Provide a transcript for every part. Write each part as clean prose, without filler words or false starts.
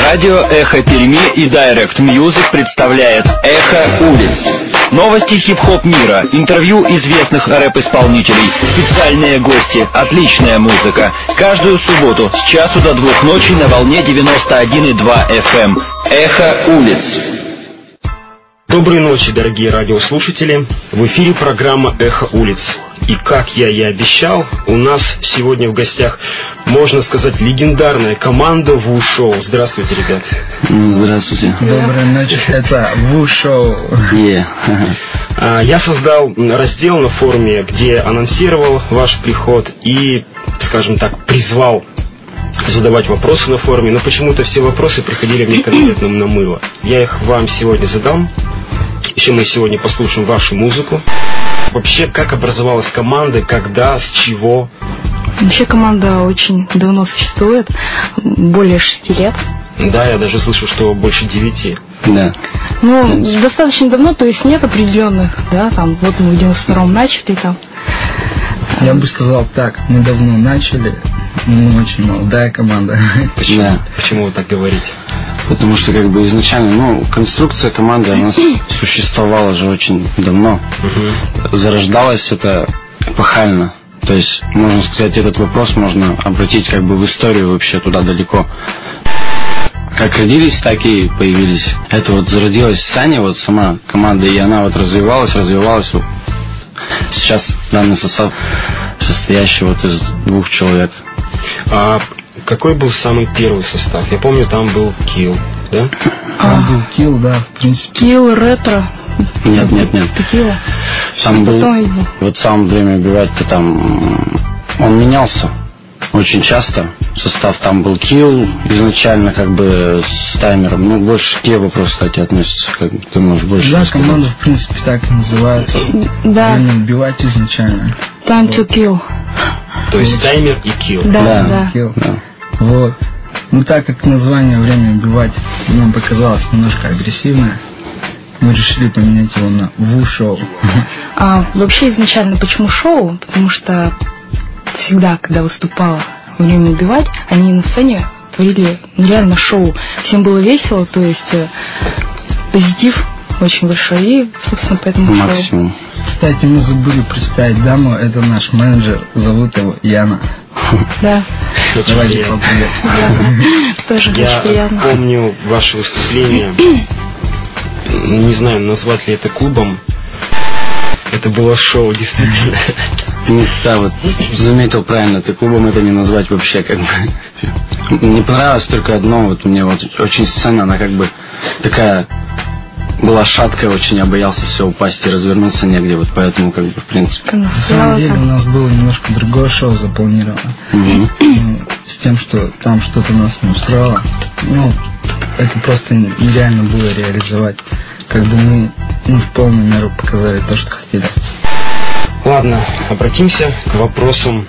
Радио «Эхо Перми» и Direct Music представляет «Эхо улиц». Новости хип-хоп мира, интервью известных рэп-исполнителей, специальные гости, отличная музыка. Каждую субботу с часу до 2 ночи на волне 91,2 FM. «Эхо улиц». Доброй ночи, дорогие радиослушатели. В эфире программа «Эхо улиц». И как я и обещал, у нас сегодня в гостях, можно сказать, легендарная команда Ву Шоу. Здравствуйте, ребят. Здравствуйте. Доброй ночи, это Ву Шоу. Я создал раздел на форуме, где анонсировал ваш приход и, скажем так, призвал задавать вопросы на форуме, но почему-то все вопросы приходили мне конкретно на мыло. Я их вам сегодня задам. Еще мы сегодня послушаем вашу музыку. Вообще, как образовалась команда, когда, с чего? Вообще команда очень давно существует, более 6 лет. Да, я даже слышу, что больше 9. Да. Ну, достаточно давно, то есть нет определенных, да, там, вот мы в 92-м начали там. Я бы сказал так, мы давно начали, мы очень молодая команда. Почему? Да. Почему вы так говорите? Потому что как бы изначально, конструкция команды, она существовала же очень давно. Зарождалась это эпохально. То есть, можно сказать, этот вопрос можно обратить как бы в историю вообще туда далеко. Как родились, так и появились. Это вот зародилась Саня, вот сама команда, и она вот развивалась. Сейчас данный состав состоящий вот из 2 человек. А какой был самый первый состав? Я помню, там был Kill, да? Там был Kill, да, в принципе. Kill, ретро. Нет. Текила. Там был, вот сам время убивать-то там, он менялся очень часто. Состав там был Kill изначально как бы с таймером. Больше к тебе вопрос, кстати, относится. Как ты можешь больше Да, рассказать. команда в принципе так и называется. Да. Время убивать изначально. Time to kill. То есть таймер и Kill. Да. Kill. Да. Вот. Так как название «Время убивать» нам показалось немножко агрессивное, мы решили поменять его на Ву Шоу. Вообще изначально почему шоу? Потому что всегда, когда выступала «Время убивать», они на сцене творили реально шоу. Всем было весело, то есть позитив очень большой, и, собственно, поэтому Максимум. шоу. Кстати, мы забыли представить даму, это наш менеджер, зовут его Яна. Да. Давайте поприветствуем. Тоже очень Я приятно. помню ваше выступление. Не знаю, назвать ли это клубом. Это было шоу, действительно. Да, вот заметил правильно, ты клубом это не назвать вообще как бы. Мне понравилось только одно, вот мне вот очень сцена, она как бы такая была шаткая, очень я боялся все упасть и развернуться негде, вот поэтому как бы в принципе. На самом деле у нас было немножко другое шоу запланировано. С тем, что там что-то нас не устроило. Это просто нереально было реализовать. Как бы мы в полную меру показали то, что хотели. Ладно, обратимся к вопросам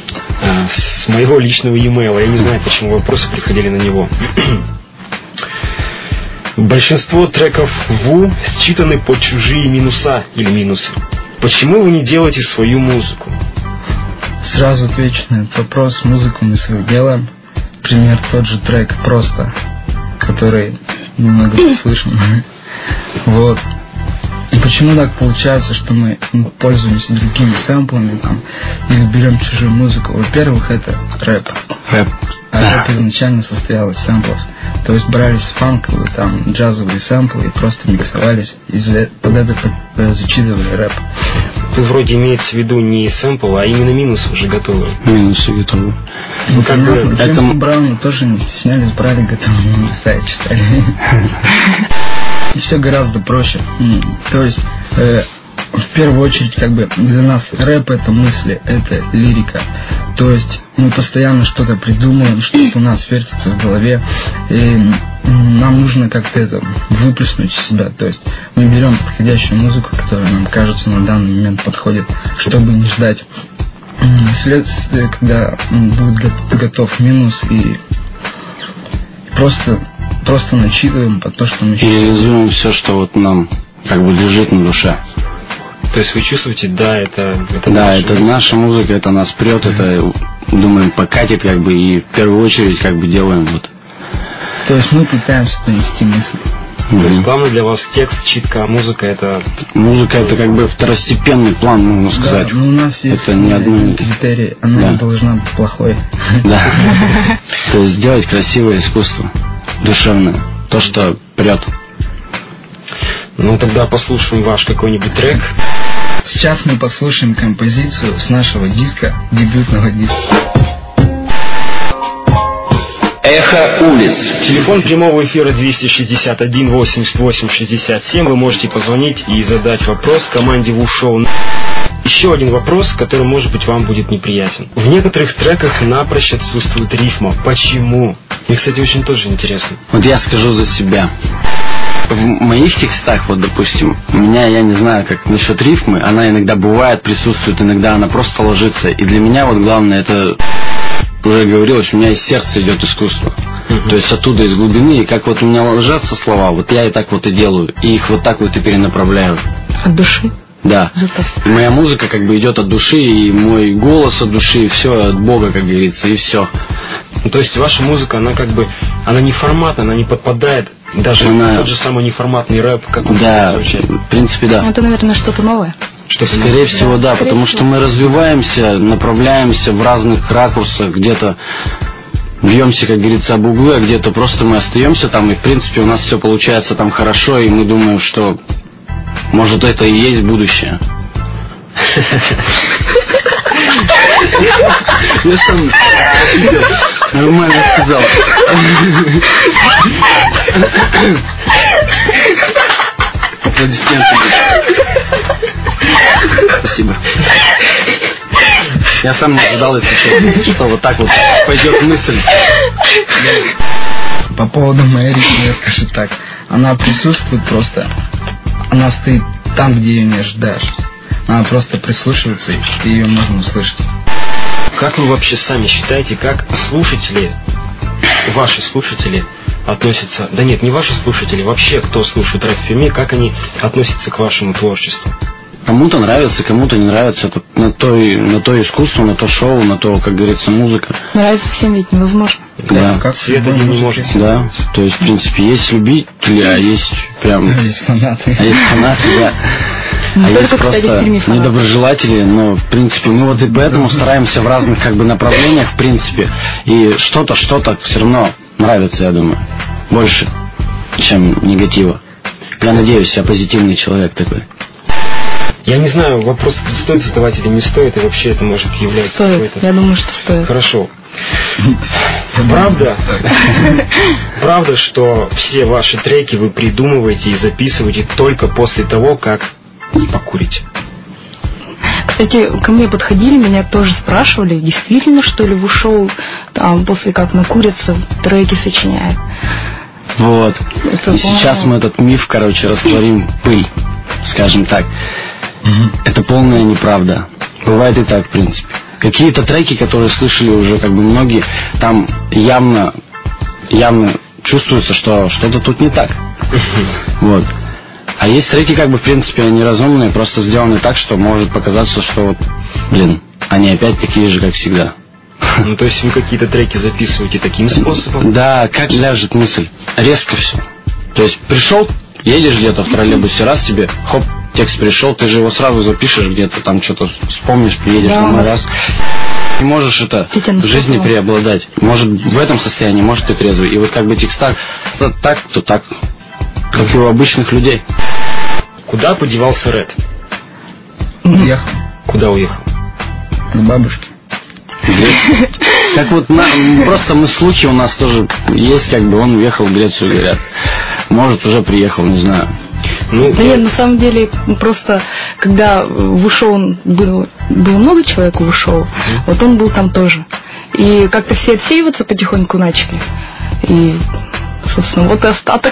с моего личного e-mail. Я не знаю, почему вопросы приходили на него. Большинство треков Ву считаны под чужие минуса или минусы. Почему вы не делаете свою музыку? Сразу отвечу на этот вопрос. Музыку мы свою делаем. Пример тот же трек «Просто», который немного слышим. Вот. И почему так получается, что мы пользуемся другими сэмплами или берем чужую музыку? Во-первых, это рэп. А рэп изначально состоял из сэмплов. То есть брались фанковые, джазовые сэмплы и просто миксовались, и под это зачитывали рэп. Вы вроде имеется в виду не сэмпл, а именно минусы уже готовы. Минусы готовы. Джеймса Брауна тоже не стеснялись, брали, готовы, читали. И все гораздо проще. То есть, в первую очередь, как бы для нас рэп — это мысли, это лирика. То есть мы постоянно что-то придумываем, что-то у нас вертится в голове, и нам нужно как-то это выплеснуть из себя. То есть мы берем подходящую музыку, которая нам кажется на данный момент подходит, чтобы не ждать следствия, когда будет готов минус, и просто начитываем под то, что мы И реализуем все, что вот нам как бы лежит на душе. То есть вы чувствуете, это наша музыка, это нас прет, это думаем покатит как бы, и в первую очередь как бы делаем вот То есть мы пытаемся донести мысль. То есть главное для вас текст, читка, а музыка это... Музыка это как бы второстепенный план, можно сказать. Да, но у нас есть это не одно... критерий, она должна быть плохой. Да. То есть сделать красивое искусство, душевное, то, что прет. Ну тогда послушаем ваш какой-нибудь трек. Сейчас мы послушаем композицию с нашего диска, дебютного диска. Эхо улиц. Телефон прямого эфира 261 88 67. Вы можете позвонить и задать вопрос команде ВУ-шоу. Еще один вопрос, который, может быть, вам будет неприятен. В некоторых треках напрочь отсутствует рифма. Почему? Мне, кстати, очень тоже интересно. Вот я скажу за себя. В моих текстах, вот, допустим, у меня, я не знаю, как насчет рифмы, она иногда бывает, присутствует, иногда она просто ложится. И для меня вот главное, это, уже говорилось, у меня из сердца идет искусство. То есть оттуда, из глубины, и как вот у меня ложатся слова, вот я и так вот и делаю, и их вот так вот и перенаправляю. От души? Да. И моя музыка как бы идет от души, и мой голос от души, и все от Бога, как говорится, и все. То есть ваша музыка, она как бы, она не форматна, она не подпадает даже тот же самый неформатный рэп, как он звучит. В принципе, да. Это, наверное, что-то новое. Скорее всего, да, потому что мы развиваемся, направляемся в разных ракурсах, где-то бьемся, как говорится, об углы, а где-то просто мы остаемся там, и в принципе у нас все получается там хорошо, и мы думаем, что может это и есть будущее. Я сам нормально сказал. Аплодисменты. Спасибо. Я сам не ожидал, если что вот так вот пойдет мысль. По поводу моей рифмы я скажу так. Она присутствует просто. Она стоит там, где ее не ожидаешь. Она просто прислушивается, и ее можно услышать. Как вы вообще сами считаете, как слушатели, ваши слушатели относятся... Да нет, не ваши слушатели, вообще кто слушает рэп FM, как они относятся к вашему творчеству? Кому-то нравится, кому-то не нравится. Это на то искусство, на то шоу, на то, как говорится, музыка. Нравится всем ведь невозможно. Да. Как свет один не может. Да. То есть, в принципе, есть любители, а есть прям... Есть фанаты. А есть фанаты, да. А есть просто недоброжелатели, но, в принципе, мы вот и поэтому стараемся в разных как бы направлениях, в принципе. И что-то все равно нравится, я думаю. Больше, чем негатива. Я надеюсь, я позитивный человек такой. Я не знаю, вопрос стоит задавать или не стоит, и вообще это может являться стоит. Я думаю, что стоит. Хорошо. Правда, что все ваши треки вы придумываете и записываете только после того, как покурите? Кстати, ко мне подходили, меня тоже спрашивали, действительно, что ли, вы шоу там после как накурятся треки сочиняют. Вот. И сейчас мы этот миф, растворим в пыль, скажем так. Это полная неправда. Бывает и так, в принципе. Какие-то треки, которые слышали уже как бы многие, там явно чувствуется, что что-то тут не так. Вот. А есть треки, как бы, в принципе, они разумные, просто сделаны так, что может показаться, что вот, они опять такие же, как всегда. Ну, то есть вы какие-то треки записываете таким способом? Да, как ляжет мысль. Резко все. То есть пришел, едешь где-то в троллейбусе, раз тебе, хоп, текст пришел, ты же его сразу запишешь где-то, там что-то вспомнишь, приедешь домой раз. Не можешь это в жизни преобладать. Может, в этом состоянии, может, ты трезвый. И вот как бы текст так, то так. Как и у обычных людей. Куда подевался Ред? Уехал. Куда уехал? К бабушке. Как вот просто мы слухи у нас тоже есть, как бы он уехал в Грецию, говорят. Может, уже приехал, не знаю. Да нет, на самом деле, просто когда в шоу было много человек в шоу, вот он был там тоже. И как-то все отсеиваться потихоньку начали. И, собственно, вот и остаток.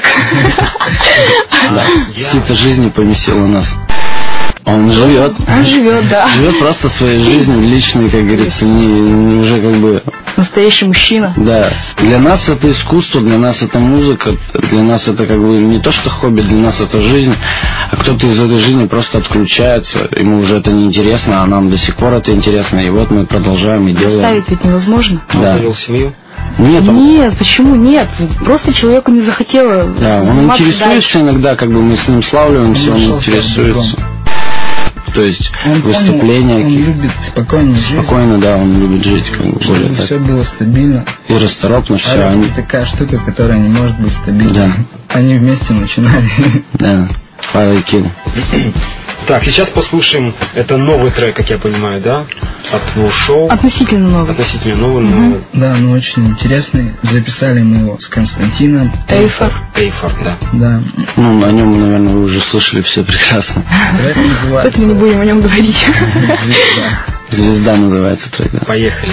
Да, сито жизни помесило нас. Он живет. Он живет, да. Живет просто своей жизнью личной, как говорится, не уже как бы... Настоящий мужчина. Да. Для нас это искусство, для нас это музыка, для нас это как бы не то, что хобби, для нас это жизнь, а кто-то из этой жизни просто отключается, ему уже это не интересно, а нам до сих пор это интересно, и вот мы продолжаем и делаем. Ставить ведь невозможно. Да. Он завел семью? Нет, почему нет? Просто человеку не захотело. Да, он интересуется дальше. Иногда, как бы мы с ним славливаемся, он интересуется. То есть он выступления. Он любит спокойно жить. Спокойно, да, он любит жить, как бы более так. Все было стабильно. И расторопно все. А это такая штука, которая не может быть стабильной. Да. Они вместе начинали. Да, Павел Кин. Так, сейчас послушаем. Это новый трек, как я понимаю, да? От твоего шоу. Относительно новый. Относительно новый, но... Да, но очень интересный. Записали мы его с Константином. Эйфор, да. Да. Ну, о нем, наверное, вы уже слышали все прекрасно. Трек называется... Поэтому не будем о нем говорить. Звезда называется трек, да. Поехали.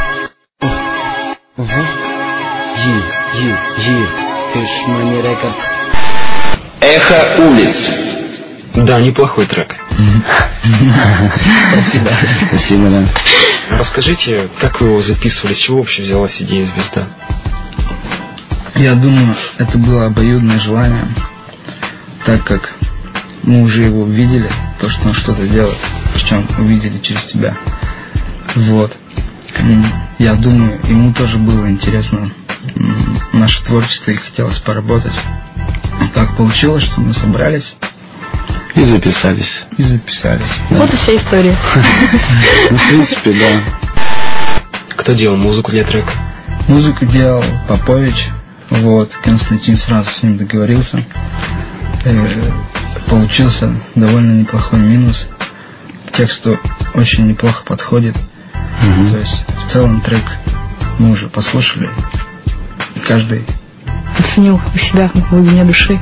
Эхо улиц. Да, неплохой трек. Спасибо, да. Расскажите, как вы его записывали, с чего вообще взялась идея «Звезда»? Я думаю, это было обоюдное желание, так как мы уже его видели, то, что он что-то делает, причем увидели через тебя. Вот. Я думаю, ему тоже было интересно наше творчество и хотелось поработать. Так получилось, что мы собрались. И записались. Да. Вот и вся история. Ну, в принципе, да. Кто делал музыку для трека? Музыку делал Попович. Вот. Константин сразу с ним договорился. Получился довольно неплохой минус. Тексту очень неплохо подходит. То есть в целом трек мы уже послушали. Каждый оценил у себя в глубине души.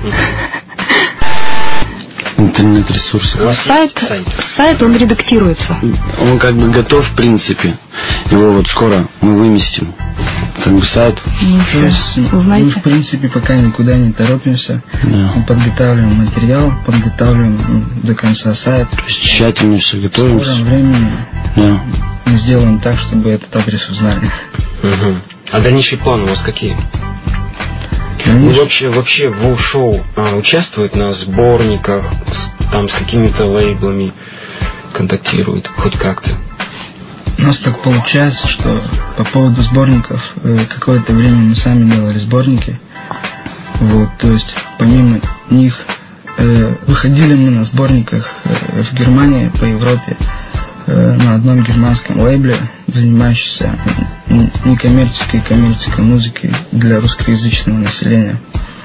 Интернет-ресурсы. Сайт, он редактируется. Он как бы готов, в принципе. Его вот скоро мы выместим. Как бы сайт. Узнаете. Мы, в принципе, пока никуда не торопимся. Да. Мы подготавливаем материал, подготавливаем до конца сайт. То есть тщательно все готовим. В скором времени мы сделаем так, чтобы этот адрес узнали. А дальнейшие планы у вас какие? Ну, вообще Воу-шоу участвует на сборниках, там с какими-то лейблами контактирует, хоть как-то? У нас так получается, что по поводу сборников какое-то время мы сами делали сборники. Вот, то есть помимо них выходили мы на сборниках в Германии, по Европе, на одном германском лейбле, занимающийся некоммерческой и коммерческой музыкой для русскоязычного населения.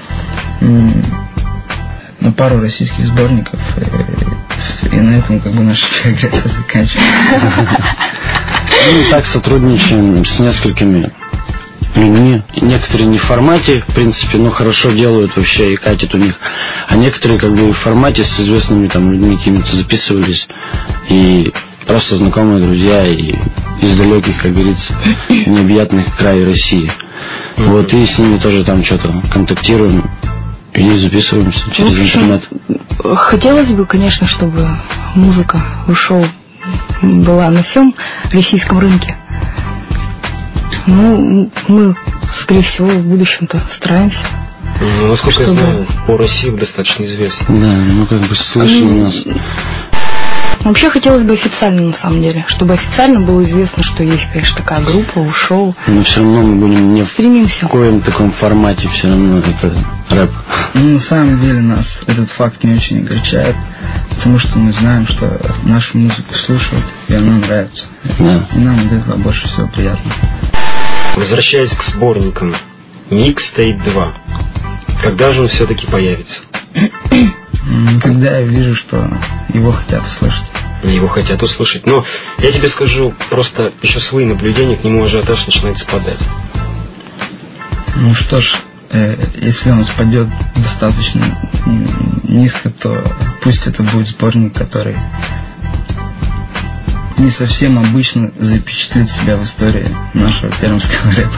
На пару российских сборников, и на этом как бы наша биография заканчивается. Мы так сотрудничаем с несколькими людьми. Некоторые не в формате, в принципе, но хорошо делают вообще и катят у них. А некоторые как бы в формате с известными там людьми какими-то записывались. И просто знакомые друзья и из далеких, как говорится, необъятных краев России. Вот, и с ними тоже там что-то контактируем и записываемся через интернет. Хотелось бы, конечно, чтобы музыка шоу была на всем российском рынке. Ну, мы, скорее всего, в будущем-то стараемся. Насколько я знаю, по России достаточно известно. Да, ну как бы слышали нас. Вообще хотелось бы официально, на самом деле, чтобы официально было известно, что есть, конечно, такая группа, шоу. Но все равно мы будем не стремимся. В коем таком формате, все равно это рэп. Ну, на самом деле нас этот факт не очень огорчает, потому что мы знаем, что нашу музыку слушают, и она нравится. Да. И нам от этого больше всего приятно. Возвращаясь к сборникам, Mixtape 2. Когда же он все-таки появится? Когда я вижу, что его хотят услышать. Его хотят услышать. Но я тебе скажу, просто еще свои наблюдения, к нему ажиотаж начинает спадать. Ну что ж, если он спадет достаточно низко, то пусть это будет сборник, который не совсем обычно запечатлит себя в истории нашего пермского рэпа.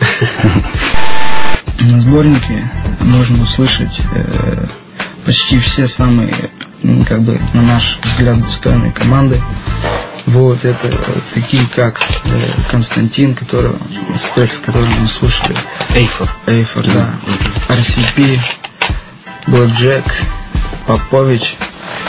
На сборнике можно услышать почти все самые, как бы, на наш взгляд, достойные команды. Вот, это такие, как Константин, трек, с которым мы слушали. Эйфор, да. RCP, Blackjack, Попович.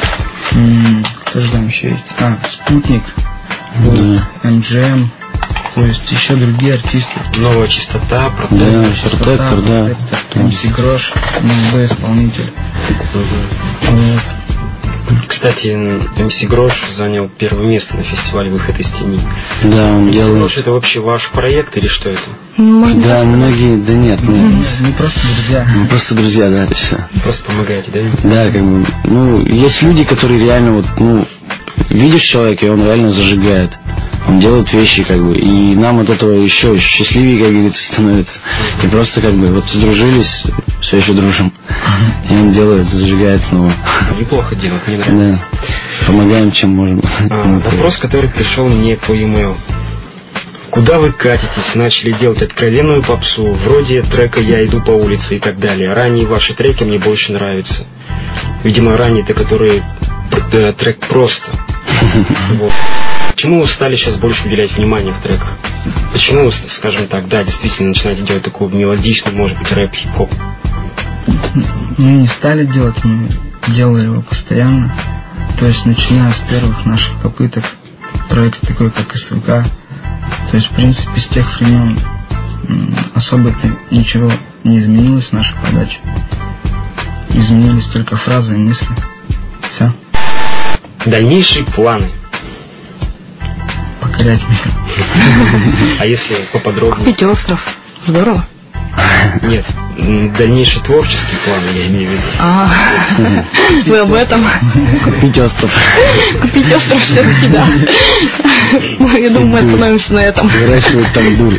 Кто же там еще есть? Спутник. Вот, MGM. То есть еще другие артисты. Новая частота, Да, Протектор, да. МС Грош, молодой исполнитель. Вот. Кстати, МС Грош занял первое место на фестивале «Выход из тени». Да, он МС делает... Грош — это вообще ваш проект или что это? Можно Да, многие... Да нет, Мы просто друзья. мы просто друзья, да, это все. Просто помогаете, да? Да, как бы, ну, есть люди, которые реально вот, ну, видишь человека, и он реально зажигает. Он делает вещи, как бы, и нам от этого еще счастливее, как говорится, становится. И просто, как бы, вот сдружились, все еще дружим. И он делает, зажигает снова. Неплохо делать, мне нравится. Да. Помогаем, чем можем. Вопрос, который пришел мне по e-mail. Куда вы катитесь? Начали делать откровенную попсу, вроде трека «Я иду по улице» и так далее. Ранние ваши треки мне больше нравятся. Видимо, ранние-то, которые трек «Просто». Вот. Почему вы стали сейчас больше уделять внимание в треках? Почему вы, скажем так, да, действительно начинаете делать такой мелодичный, может быть, рэп, хип-хоп? Мы не стали делать, мы делали его постоянно. То есть, начиная с первых наших попыток, проект такой, как СВК. То есть, в принципе, с тех времен особо-то ничего не изменилось в нашей подаче. Изменились только фразы и мысли. Все. Дальнейшие планы. Покорять мир. А если поподробнее? купить остров. Здорово. Нет, дальнейшие творческие планы, я имею в виду. Вы об этом? Купить остров. Купить остров все-таки, да. Я думаю, мы остановимся на этом. Выращивать там дурь.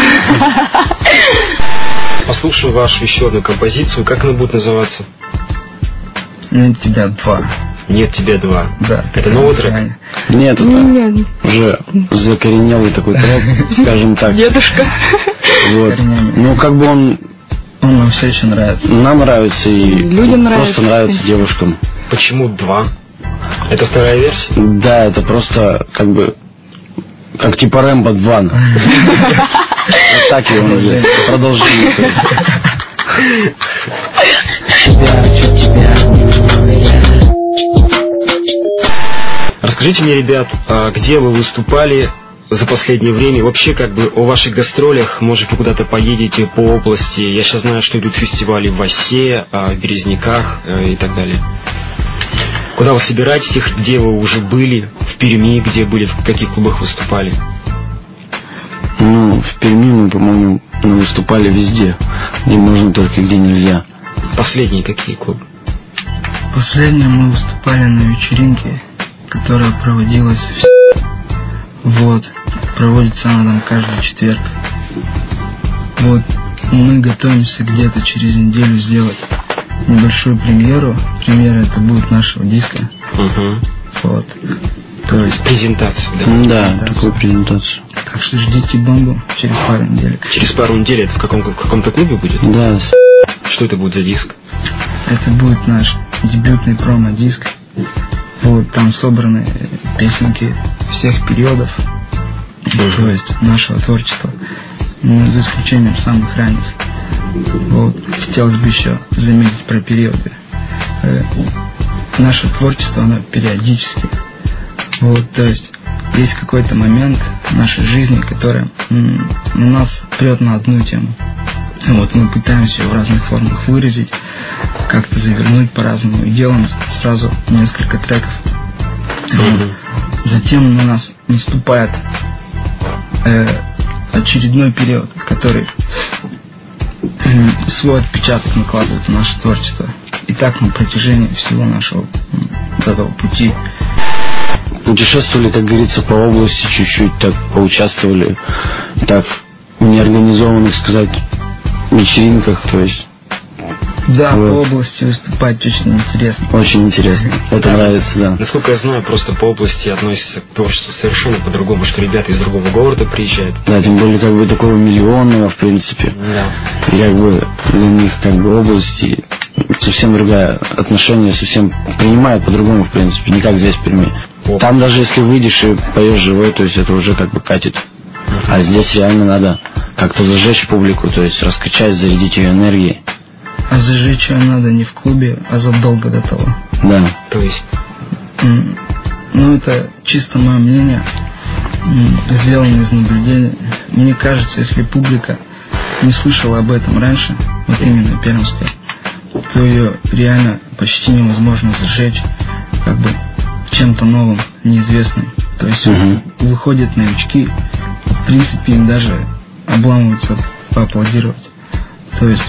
Послушаю вашу еще одну композицию. Как она будет называться? Нет тебя два. «Нет тебя два». Да. Это новый трек? Нет, это Нет, уже закоренелый такой трек, скажем так. дедушка. Вот. Ну, как бы он нам все еще нравится. нам нравится и Людям просто нравится. нравится девушкам. Почему два? Это вторая версия? Да, это просто как бы как типа Рэмбо 2. Вот так его называют. Продолжение. Расскажите мне, ребят, где вы выступали за последнее время, вообще как бы о ваших гастролях, может вы куда-то поедете по области. Я сейчас знаю, что идут фестивали в Осе, в Березниках и так далее. Куда вы собираетесь их, где вы уже были, в Перми, где были, в каких клубах выступали? Ну, в Перми мы, по-моему, выступали везде, где можно, только где нельзя. Последние какие клубы? Последнее мы выступали на вечеринке, которая проводилась в Вот, проводится она там каждый четверг. Вот, мы готовимся где-то через неделю сделать небольшую премьеру. Премьера это будет нашего диска. Вот. То есть презентацию, да? Да, такую презентацию. Так что ждите бомбу через пару недель. Через пару недель это в каком-то клубе будет? Да. Что это будет за диск? Это будет наш дебютный промо-диск. Вот, там собраны песенки всех периодов, то есть нашего творчества, за исключением самых ранних. Вот, хотелось бы еще заметить про периоды. Наше творчество, оно периодически. Вот, то есть есть какой-то момент в нашей жизни, который нас прет на одну тему. Вот, мы пытаемся ее в разных формах выразить, как-то завернуть по-разному, и делаем сразу несколько треков. Вот. Затем на нас наступает очередной период, который свой отпечаток накладывает в наше творчество. И так на протяжении всего нашего вот этого пути. Путешествовали, как говорится, по области чуть-чуть, так поучаствовали, так в неорганизованных, сказать, вечеринках, то есть. Да, вот. по области выступать очень интересно. Очень интересно. Это нравится, да. Насколько я знаю, просто по области относится к творчеству совершенно по-другому, что ребята из другого города приезжают. Да, тем более как бы такого миллионного, в принципе. Да. И как бы для них как бы области совсем другое отношение, совсем принимают по-другому, в принципе, не как здесь в Перми. Там даже если выйдешь и поешь живой, то есть это уже как бы катит. А здесь реально надо как-то зажечь публику, то есть раскачать, зарядить ее энергией. А зажечь ее надо не в клубе, а задолго до того. Да. То есть? Ну, это чисто мое мнение. сделано из наблюдений. Мне кажется, если публика не слышала об этом раньше, вот именно первенстве, то ее реально почти невозможно зажечь как бы чем-то новым, неизвестным. То есть выходят новички, в принципе, им даже обламываются поаплодировать. То есть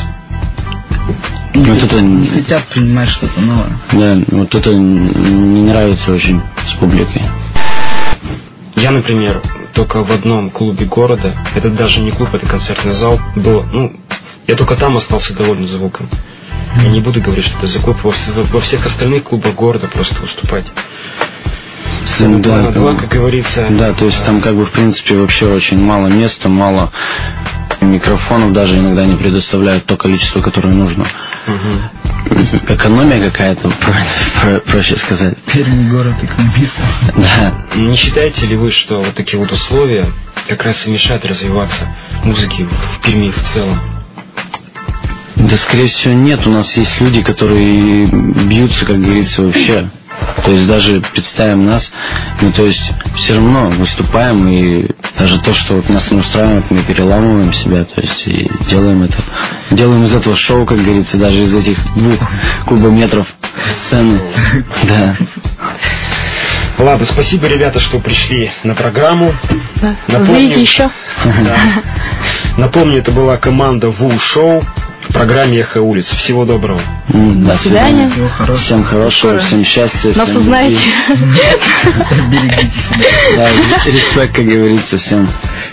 не хотят принимать что-то новое. Да, вот это не нравится очень с публикой. Я, например, только в одном клубе города, это даже не клуб, это концертный зал, был, я только там остался доволен звуком. Я не буду говорить, что это за клуб, во всех остальных клубах города просто выступать. Да, как говорится. Да, то есть там как бы в принципе вообще очень мало места, мало микрофонов, даже иногда не предоставляют то количество, которое нужно. Экономия какая-то, проще сказать. Пермь город экономистов. Да. Не считаете ли вы, что вот такие вот условия как раз и мешают развиваться музыке в Перми в целом? Да, скорее всего, нет. У нас есть люди, которые бьются, как говорится, вообще. То есть даже представим нас, то есть все равно выступаем, и даже то, что вот нас не устраивает, мы переламываем себя, то есть и делаем это. Делаем из этого шоу, как говорится, даже из этих 2 кубометров сцены. Да. Ладно, спасибо, ребята, что пришли на программу. Да. Напомню, увидите еще. Да. Напомню, это была команда ВУ Шоу в программе «Эхо улиц». Всего доброго. До свидания. Всем хорошего, всем счастья. Нас узнаете. Берегите себя. Да, респект, как говорится, всем.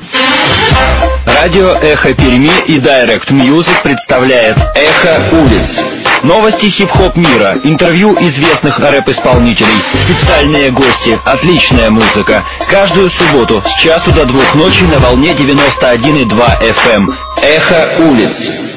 Радио «Эхо Перми» и Direct Music представляет «Эхо улиц». Новости хип-хоп мира, интервью известных рэп-исполнителей, специальные гости, отличная музыка. Каждую субботу с часу до 2 ночи на волне 91,2 FM. «Эхо улиц».